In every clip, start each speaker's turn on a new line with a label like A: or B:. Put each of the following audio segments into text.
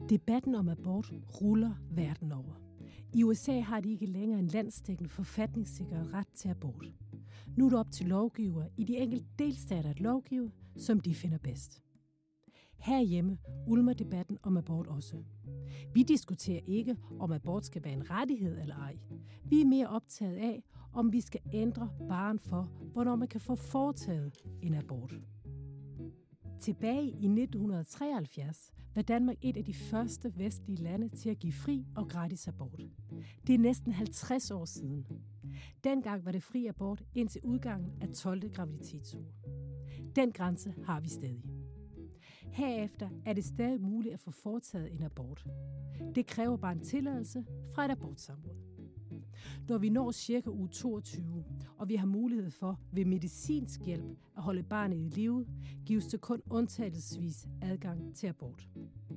A: Debatten om abort ruller verden over. I USA har de ikke længere en landsdækkende forfatningssikret ret til abort. Nu er det op til lovgivere i de enkelte delstater at lovgive, som de finder bedst. Herhjemme ulmer debatten om abort også. Vi diskuterer ikke, om abort skal være en rettighed eller ej. Vi er mere optaget af, om vi skal ændre barren for, hvornår man kan få foretaget en abort. Tilbage i 1973 var Danmark et af de første vestlige lande til at give fri og gratis abort. Det er næsten 50 år siden. Dengang var det fri abort indtil udgangen af 12. graviditetsuge. Den grænse har vi stadig. Herefter er det stadig muligt at få foretaget en abort. Det kræver bare en tilladelse fra et abortsamråd. Når vi når cirka uge 22, og vi har mulighed for ved medicinsk hjælp at holde barnet i live, gives det kun undtagelsesvis adgang til abort.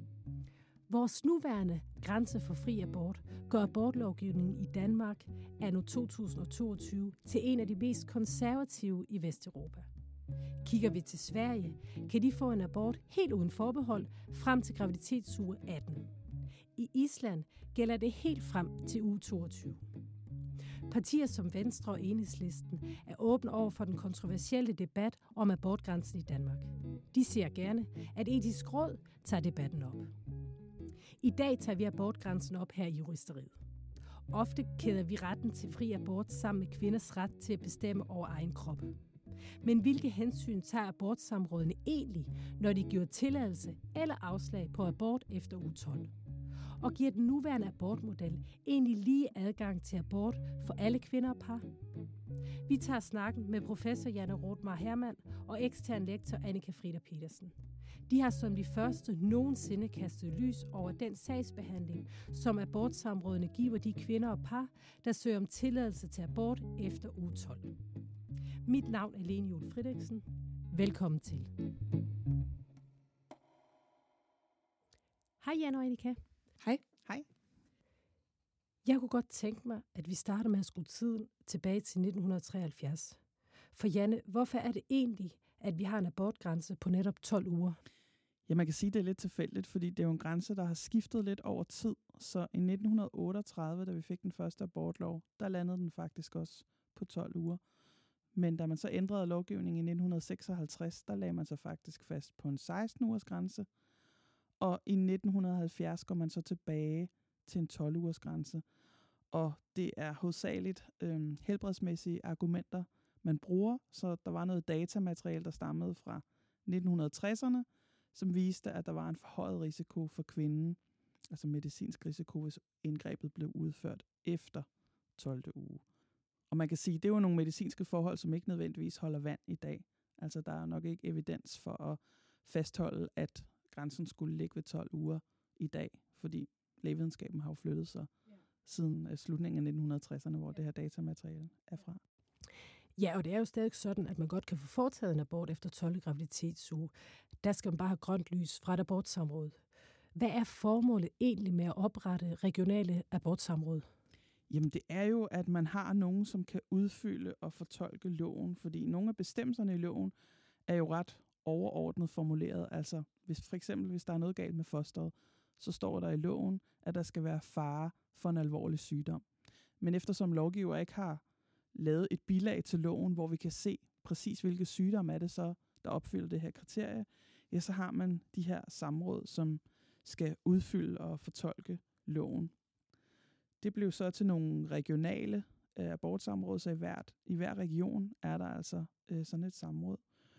A: Vores nuværende grænse for fri abort gør abortlovgivningen i Danmark anno 2022 til en af de mest konservative i Vesteuropa. Kigger vi til Sverige, kan de få en abort helt uden forbehold frem til graviditetsuge 18. I Island gælder det helt frem til uge 22. Partier som Venstre og Enhedslisten er åbne over for den kontroversielle debat om abortgrænsen i Danmark. De ser gerne, at Etisk Råd tager debatten op. I dag tager vi abortgrænsen op her i Juristeriet. Ofte kæder vi retten til fri abort sammen med kvinders ret til at bestemme over egen krop. Men hvilke hensyn tager abortsamrådene egentlig, når de giver tilladelse eller afslag på abort efter uge 12? Og giver den nuværende abortmodel egentlig lige adgang til abort for alle kvinder og par? Vi tager snakken med professor Janne Rothmar Hermann og ekstern lektor Annika Frida Petersen. De har som de første nogensinde kastet lys over den sagsbehandling, som abortsamrådene giver de kvinder og par, der søger om tilladelse til abort efter uge 12. Mit navn er Lene Juel Frederiksen. Velkommen til. Hej Janne og Annika.
B: Hej. Hej.
A: Jeg kunne godt tænke mig, at vi starter med at skrue tiden tilbage til 1973. For Janne, hvorfor er det egentlig, at vi har en abortgrænse på netop 12 uger?
B: Ja, man kan sige, at det er lidt tilfældigt, fordi det er jo en grænse, der har skiftet lidt over tid. Så i 1938, da vi fik den første abortlov, der landede den faktisk også på 12 uger. Men da man så ændrede lovgivningen i 1956, der lagde man sig faktisk fast på en 16-ugers grænse. Og i 1970 går man så tilbage til en 12-ugers grænse. Og det er hovedsageligt helbredsmæssige argumenter, man bruger. Så der var noget datamateriale, der stammede fra 1960'erne, som viste, at der var en forhøjet risiko for kvinden, altså medicinsk risiko, hvis indgrebet blev udført efter 12. uge. Og man kan sige, at det er jo nogle medicinske forhold, som ikke nødvendigvis holder vand i dag. Altså der er nok ikke evidens for at fastholde, at grænsen skulle ligge ved 12 uger i dag, fordi lægevidenskaben har jo flyttet sig siden slutningen af 1960'erne, hvor det her datamateriale er fra.
A: Ja, og det er jo stadig sådan, at man godt kan få foretaget en abort efter 12. graviditetsuge. Der skal man bare have grønt lys fra et abortsamråd. Hvad er formålet egentlig med at oprette regionale abortsamråd?
B: Jamen det er jo, at man har nogen, som kan udfylde og fortolke loven, fordi nogle af bestemmelserne i loven er jo ret overordnet formuleret. Altså hvis der er noget galt med fosteret, så står der i loven, at der skal være fare for en alvorlig sygdom. Men eftersom lovgiver ikke har lavet et bilag til loven, hvor vi kan se præcis, hvilke sygdomme er det så, der opfylder det her kriterie, ja, så har man de her samråd, som skal udfylde og fortolke loven. Det blev så til nogle regionale abortsamråd, så i hver region er der altså sådan et samråd.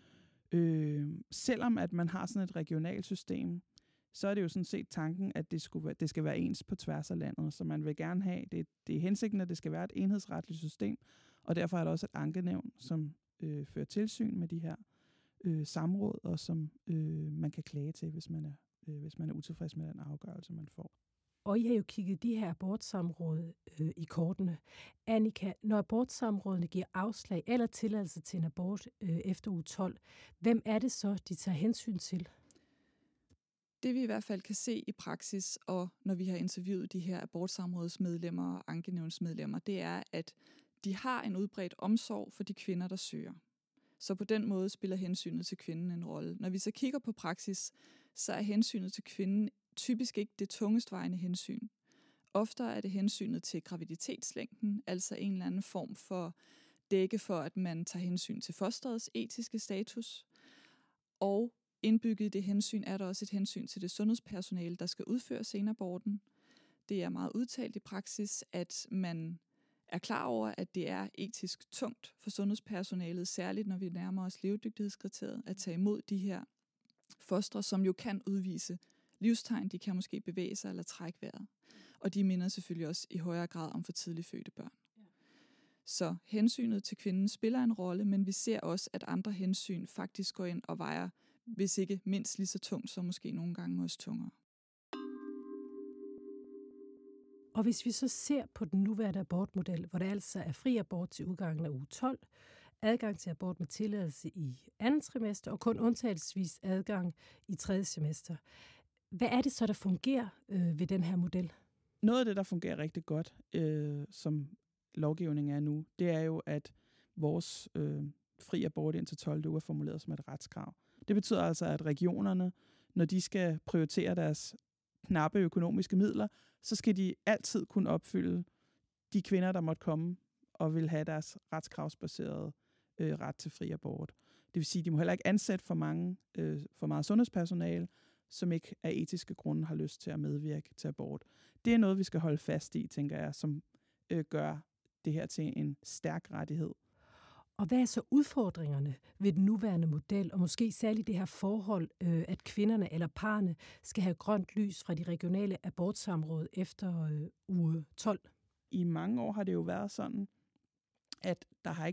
B: Selvom at man har sådan et regionalt system, så er det jo sådan set tanken, at det skal være ens på tværs af landet. Så man vil gerne have, det er hensigten, at det skal være et enhedsretligt system, og derfor er der også et ankenævn, som fører tilsyn med de her samråd, og som man kan klage til, hvis man er utilfreds med den afgørelse, man får.
A: Og I har jo kigget de her abortsamråd i kortene. Annika, når abortsamrådene giver afslag eller tilladelse til en abort efter uge 12, hvem er det så, de tager hensyn til?
C: Det vi i hvert fald kan se i praksis, og når vi har interviewet de her abortsamrådsmedlemmer og ankenævnsmedlemmer, det er, at de har en udbredt omsorg for de kvinder, der søger. Så på den måde spiller hensynet til kvinden en rolle. Når vi så kigger på praksis, så er hensynet til kvinden typisk ikke det tungestvejende hensyn. Oftere er det hensynet til graviditetslængden, altså en eller anden form for dække for, at man tager hensyn til fosterets etiske status. Og indbygget i det hensyn er der også et hensyn til det sundhedspersonale, der skal udføre senaborten. Det er meget udtalt i praksis, at man er klar over, at det er etisk tungt for sundhedspersonalet, særligt når vi nærmer os levedygtighedskriteriet, at tage imod de her fostre, som jo kan udvise livstegn. De kan måske bevæge sig eller trække vejret. Og de minder selvfølgelig også i højere grad om for tidligt fødte børn. Så hensynet til kvinden spiller en rolle, men vi ser også, at andre hensyn faktisk går ind og vejer, hvis ikke mindst lige så tungt, så måske nogle gange også tungere.
A: Og hvis vi så ser på den nuværende abortmodel, hvor der altså er fri abort til udgangen af uge 12, adgang til abort med tilladelse i andet trimester og kun undtagelsesvis adgang i tredje semester. Hvad er det så, der fungerer ved den her model?
B: Noget af det, der fungerer rigtig godt, som lovgivningen er nu, det er jo, at vores fri abort indtil 12. uge er formuleret som et retskrav. Det betyder altså, at regionerne, når de skal prioritere deres knappe økonomiske midler, så skal de altid kunne opfylde de kvinder, der måtte komme og vil have deres retskravsbaserede ret til fri abort. Det vil sige, at de må heller ikke ansætte for meget sundhedspersonale, som ikke af etiske grunde har lyst til at medvirke til abort. Det er noget, vi skal holde fast i, tænker jeg, som gør det her til en stærk rettighed.
A: Og hvad er så udfordringerne ved den nuværende model, og måske særligt det her forhold, at kvinderne eller parerne skal have grønt lys fra de regionale abortsamråd efter uge 12?
B: I mange år har det jo været sådan, at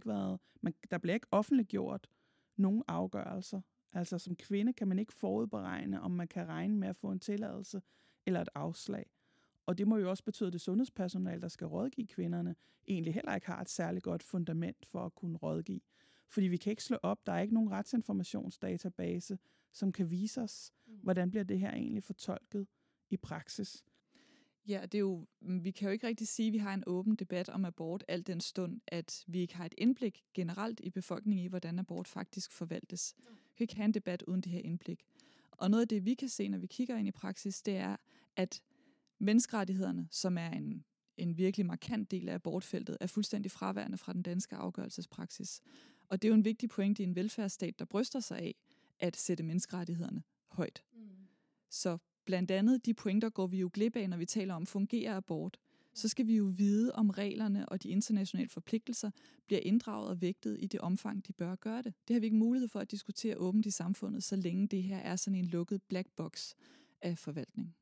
B: der bliver ikke offentliggjort nogen afgørelser. Altså som kvinde kan man ikke forudberegne, om man kan regne med at få en tilladelse eller et afslag. Og det må jo også betyde, at det sundhedspersonale, der skal rådgive kvinderne, egentlig heller ikke har et særligt godt fundament for at kunne rådgive. Fordi vi kan ikke slå op, der er ikke nogen retsinformationsdatabase, som kan vise os, hvordan bliver det her egentlig fortolket i praksis.
C: Ja, vi kan jo ikke rigtig sige, at vi har en åben debat om abort, al den stund, at vi ikke har et indblik generelt i befolkningen i, hvordan abort faktisk forvaltes. Vi kan ikke have en debat uden det her indblik. Og noget af det, vi kan se, når vi kigger ind i praksis, det er, at menneskerettighederne, som er en virkelig markant del af abortfeltet, er fuldstændig fraværende fra den danske afgørelsespraksis. Og det er jo en vigtig pointe i en velfærdsstat, der bryster sig af at sætte menneskerettighederne højt. Så blandt andet de pointer går vi jo glip af, når vi taler om fungerer abort. Så skal vi jo vide, om reglerne og de internationale forpligtelser bliver inddraget og vægtet i det omfang, de bør gøre det. Det har vi ikke mulighed for at diskutere åbent i samfundet, så længe det her er sådan en lukket black box af forvaltning.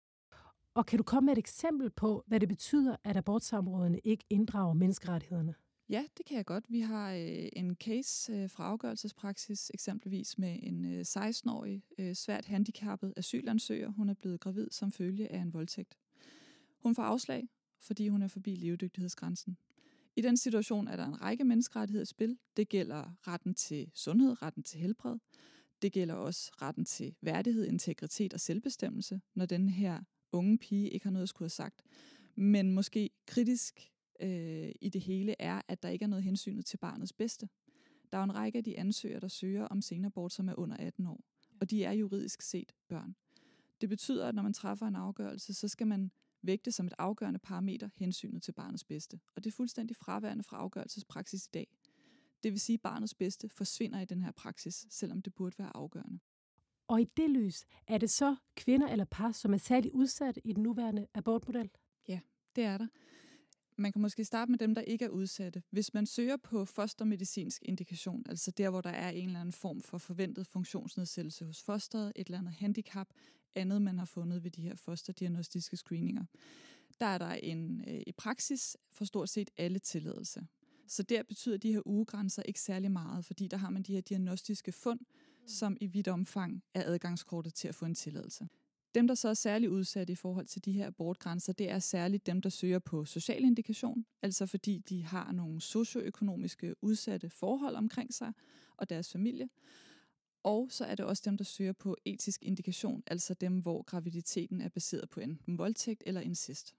A: Og kan du komme med et eksempel på, hvad det betyder, at abortsamrådene ikke inddrager menneskerettighederne?
C: Ja, det kan jeg godt. Vi har en case fra afgørelsespraksis, eksempelvis med en 16-årig svært handicappet asylansøger. Hun er blevet gravid som følge af en voldtægt. Hun får afslag, fordi hun er forbi levedygtighedsgrænsen. I den situation er der en række menneskerettigheder i spil. Det gælder retten til sundhed, retten til helbred. Det gælder også retten til værdighed, integritet og selvbestemmelse, når den her unge pige ikke har noget at skulle have sagt. Men måske kritisk i det hele er, at der ikke er noget hensynet til barnets bedste. Der er jo en række af de ansøgere, der søger om senabort, som er under 18 år. Og de er juridisk set børn. Det betyder, at når man træffer en afgørelse, så skal man vægte som et afgørende parameter hensynet til barnets bedste. Og det er fuldstændig fraværende fra afgørelsespraksis i dag. Det vil sige, at barnets bedste forsvinder i den her praksis, selvom det burde være afgørende.
A: Og i det lys, er det så kvinder eller par, som er særligt udsatte i den nuværende abortmodel?
C: Ja, det er der. Man kan måske starte med dem, der ikke er udsatte. Hvis man søger på fostermedicinsk indikation, altså der, hvor der er en eller anden form for forventet funktionsnedsættelse hos fosteret, et eller andet handicap, andet man har fundet ved de her fosterdiagnostiske screeninger, der er der i praksis for stort set alle tilladelse. Så der betyder de her ugegrænser ikke særlig meget, fordi der har man de her diagnostiske fund, som i vidt omfang er adgangskortet til at få en tilladelse. Dem, der så er særligt udsatte i forhold til de her abortgrænser, det er særligt dem, der søger på social indikation, altså fordi de har nogle socioøkonomiske udsatte forhold omkring sig og deres familie. Og så er det også dem, der søger på etisk indikation, altså dem, hvor graviditeten er baseret på enten voldtægt eller incest.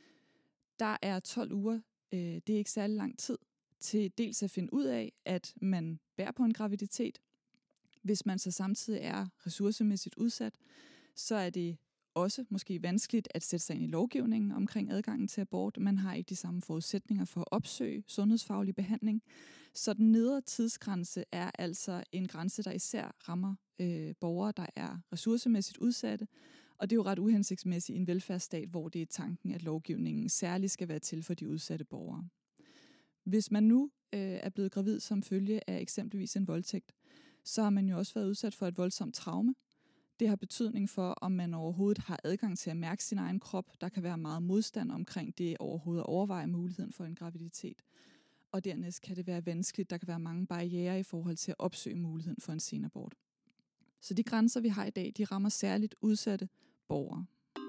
C: Der er 12 uger, det er ikke særlig lang tid, til dels at finde ud af, at man bærer på en graviditet. Hvis man så samtidig er ressourcemæssigt udsat, så er det også måske vanskeligt at sætte sig ind i lovgivningen omkring adgangen til abort. Man har ikke de samme forudsætninger for at opsøge sundhedsfaglig behandling. Så den nedre tidsgrænse er altså en grænse, der især rammer borgere, der er ressourcemæssigt udsatte. Og det er jo ret uhensigtsmæssigt i en velfærdsstat, hvor det er tanken, at lovgivningen særligt skal være til for de udsatte borgere. Hvis man nu er blevet gravid som følge af eksempelvis en voldtægt, så har man jo også været udsat for et voldsomt traume. Det har betydning for, om man overhovedet har adgang til at mærke sin egen krop. Der kan være meget modstand omkring det overhovedet at overveje muligheden for en graviditet. Og dernæst kan det være vanskeligt. Der kan være mange barrierer i forhold til at opsøge muligheden for en senabort. Så de grænser, vi har i dag, de rammer særligt udsatte borgere.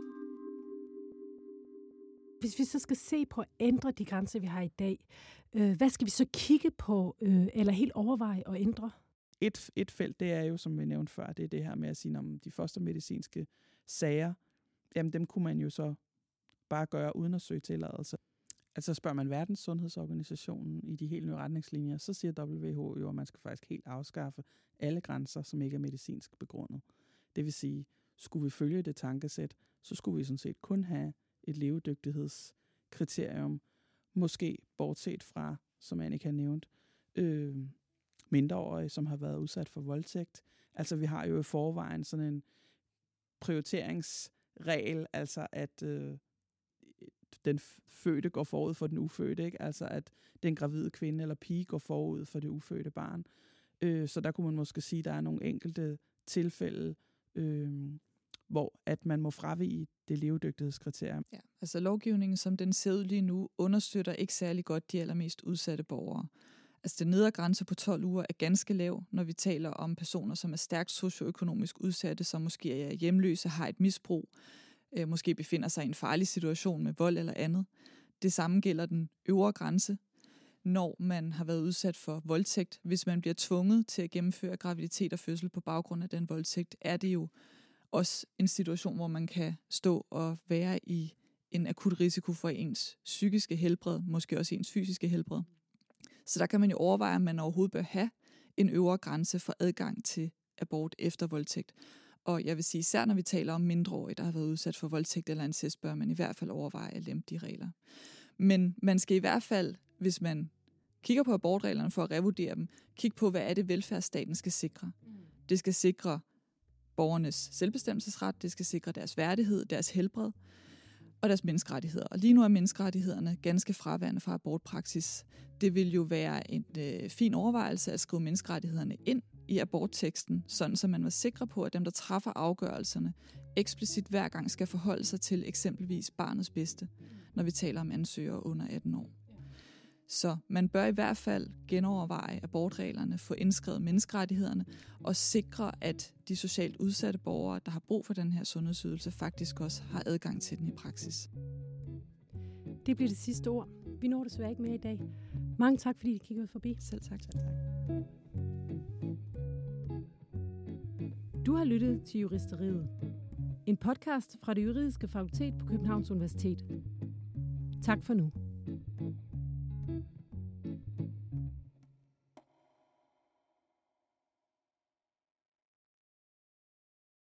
A: Hvis vi så skal se på at ændre de grænser, vi har i dag, hvad skal vi så kigge på, eller helt overveje at ændre?
B: Et felt, det er jo, som vi nævnte før, det er det her med at sige, om de første medicinske sager, jamen dem kunne man jo så bare gøre uden at søge tilladelse. Altså spørger man Verdenssundhedsorganisationen i de helt nye retningslinjer, så siger WHO jo, at man skal faktisk helt afskaffe alle grænser, som ikke er medicinsk begrundet. Det vil sige, skulle vi følge det tankesæt, så skulle vi sådan set kun have et levedygtighedskriterium, måske bortset fra, som Annika nævnte, mindreårige, som har været udsat for voldtægt. Altså vi har jo i forvejen sådan en prioriteringsregel, altså at den fødte går forud for den ufødte, ikke? Altså at den gravide kvinde eller pige går forud for det ufødte barn. Så der kunne man måske sige, at der er nogle enkelte tilfælde, hvor at man må fravige det levedygtighedskriterium.
C: Ja, altså lovgivningen, som den ser ud lige nu, understøtter ikke særlig godt de allermest udsatte borgere. Altså den nedre grænse på 12 uger er ganske lav, når vi taler om personer, som er stærkt socioøkonomisk udsatte, som måske er hjemløse, har et misbrug, måske befinder sig i en farlig situation med vold eller andet. Det samme gælder den øvre grænse, når man har været udsat for voldtægt. Hvis man bliver tvunget til at gennemføre graviditet og fødsel på baggrund af den voldtægt, er det jo også en situation, hvor man kan stå og være i en akut risiko for ens psykiske helbred, måske også ens fysiske helbred. Så der kan man jo overveje, om man overhovedet bør have en øvre grænse for adgang til abort efter voldtægt. Og jeg vil sige, især når vi taler om mindreårige, der har været udsat for voldtægt eller incest, bør man i hvert fald overveje at lempe de regler. Men man skal i hvert fald, hvis man kigger på abortreglerne for at revurdere dem, kigge på, hvad er det velfærdsstaten skal sikre. Det skal sikre borgernes selvbestemmelsesret, det skal sikre deres værdighed, deres helbred og deres menneskerettigheder. Og lige nu er menneskerettighederne ganske fraværende fra abortpraksis. Det vil jo være en fin overvejelse at skrive menneskerettighederne ind i abortteksten, sådan så man var sikre på, at dem, der træffer afgørelserne, eksplicit hver gang skal forholde sig til eksempelvis barnets bedste, når vi taler om ansøgere under 18 år. Så man bør i hvert fald genoverveje abortreglerne, få indskrevet menneskerettighederne og sikre, at de socialt udsatte borgere, der har brug for den her sundhedsydelse, faktisk også har adgang til den i praksis.
A: Det bliver det sidste ord. Vi når desværre ikke mere i dag. Mange tak, fordi I kiggede forbi.
C: Selv tak.
A: Du har lyttet til Juristeriet. En podcast fra det juridiske fakultet på Københavns Universitet. Tak for nu.